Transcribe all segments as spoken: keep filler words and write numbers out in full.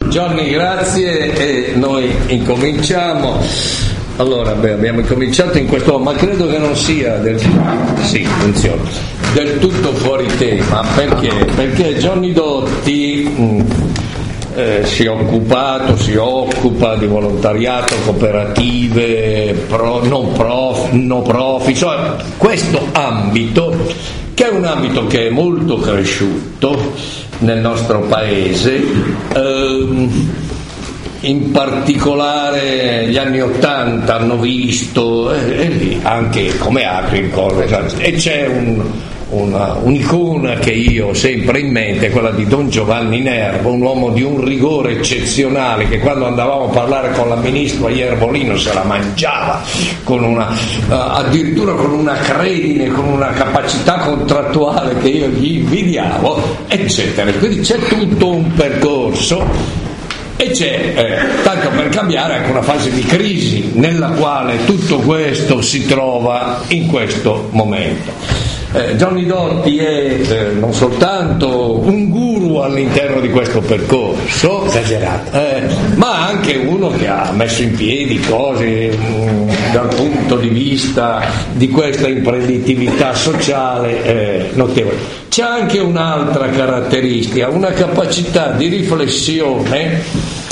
Gianni, grazie, e noi incominciamo. Allora, beh, abbiamo incominciato in questo, ma credo che non sia del, sì, funziona, del tutto fuori tema, perché? Perché Gianni Dotti mh, eh, si è occupato, si occupa di volontariato, cooperative, pro, non prof, no profit, cioè questo ambito, che è un ambito che è molto cresciuto nel nostro paese. ehm, In particolare gli anni Ottanta hanno visto, eh, e lì anche come Agricole, e c'è un, una, un'icona che io ho sempre in mente, quella di Don Giovanni Nerva, un uomo di un rigore eccezionale, che quando andavamo a parlare con la ministra a Iervolino se la mangiava, con una, uh, addirittura con una credine, con una capacità contrattuale che io gli invidiavo, eccetera. Quindi c'è tutto un percorso. E c'è, eh, tanto per cambiare, anche una fase di crisi nella quale tutto questo si trova in questo momento. Eh, Gianni Dotti è eh, non soltanto un guru all'interno di questo percorso, esagerato, eh, ma anche uno che ha messo in piedi cose mh, dal punto di vista di questa imprenditività sociale eh, notevole. C'è anche un'altra caratteristica, una capacità di riflessione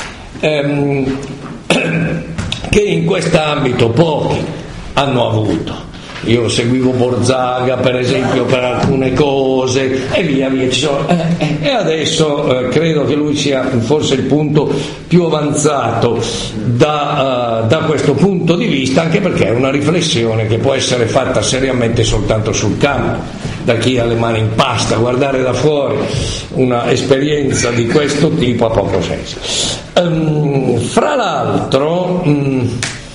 ehm, che in quest'ambito pochi hanno avuto. Io seguivo Borzaga per esempio per alcune cose e via via ci sono, eh, eh, e adesso eh, credo che lui sia forse il punto più avanzato da, uh, da questo punto di vista, anche perché è una riflessione che può essere fatta seriamente soltanto sul campo, da chi ha le mani in pasta. Guardare da fuori una esperienza di questo tipo ha poco senso. Um, fra l'altro um,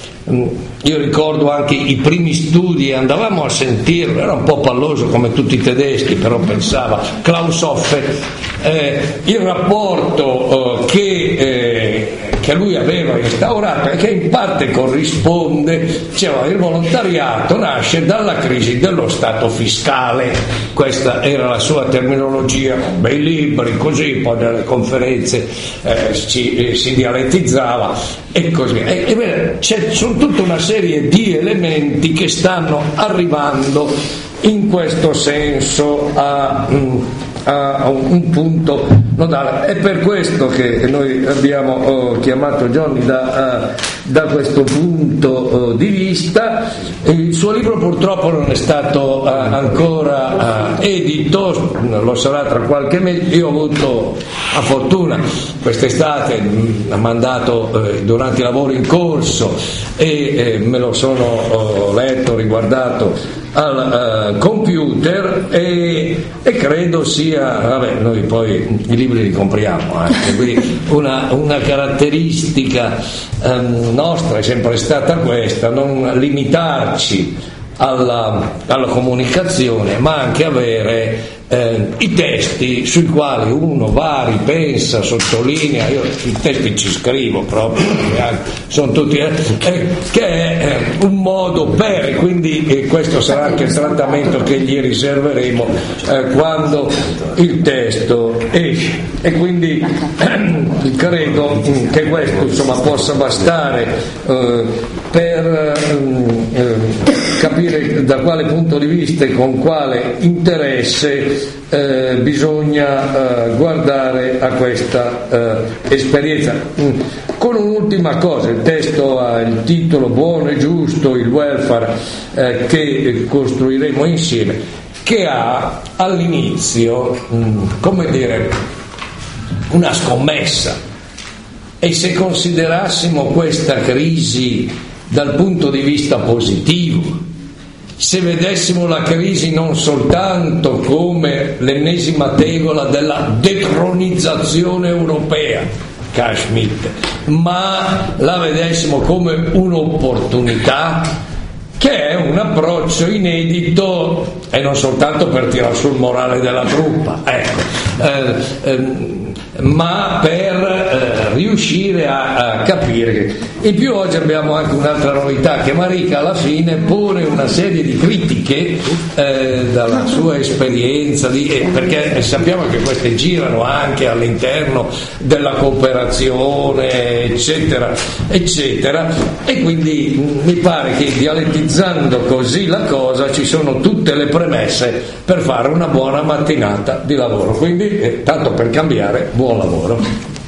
io ricordo anche i primi studi, andavamo a sentirlo, era un po' palloso come tutti i tedeschi, però pensava Klaus Hofer, eh, il rapporto eh, che, eh, che lui aveva instaurato e che in parte corrisponde, diceva, il volontariato nasce dalla crisi dello stato fiscale, questa era la sua terminologia, bei libri, così, poi nelle conferenze eh, ci, eh, si dialettizzava e così via. E, e beh, c'è sono tutta una serie di elementi che stanno arrivando in questo senso a, a un punto nodale. È per questo che noi abbiamo oh, chiamato Gianni da, uh, da questo punto uh, di vista. Il suo libro purtroppo non è stato uh, ancora uh, edito, lo sarà tra qualche mese. Io ho avuto a fortuna quest'estate, ha mandato uh, durante i lavori in corso e uh, me lo sono uh, letto, riguardato al uh, computer e, e credo sia, vabbè, noi poi i libri li compriamo anche, quindi una, una caratteristica um, nostra è sempre stata questa, non limitarci alla, alla comunicazione, ma anche avere eh, i testi sui quali uno va, ripensa, sottolinea. Io i testi ci scrivo proprio, sono tutti eh, eh, che è eh, un modo per, quindi eh, questo sarà anche il trattamento che gli riserveremo eh, quando il testo esce, e quindi eh, credo che questo insomma possa bastare eh, per eh, capire da quale punto di vista e con quale interesse Eh, bisogna eh, guardare a questa eh, esperienza. Mm. Con un'ultima cosa, il testo ha il titolo Buono e giusto il welfare eh, che costruiremo insieme, che ha all'inizio mm, come dire una scommessa, e se considerassimo questa crisi dal punto di vista positivo, se vedessimo la crisi non soltanto come l'ennesima tegola della decronizzazione europea, Carl Schmitt, ma la vedessimo come un'opportunità, che è un approccio inedito, e non soltanto per tirare sul morale della truppa, ecco, eh, eh, ma per eh, riuscire a, a capire. In più oggi abbiamo anche un'altra novità, che Marica alla fine pone una serie di critiche eh, dalla sua esperienza, di, eh, perché sappiamo che queste girano anche all'interno della cooperazione, eccetera, eccetera, e quindi mh, mi pare che dialettizzando così la cosa ci sono tutte le premesse per fare una buona mattinata di lavoro. Quindi, eh, tanto per cambiare, buon lavoro.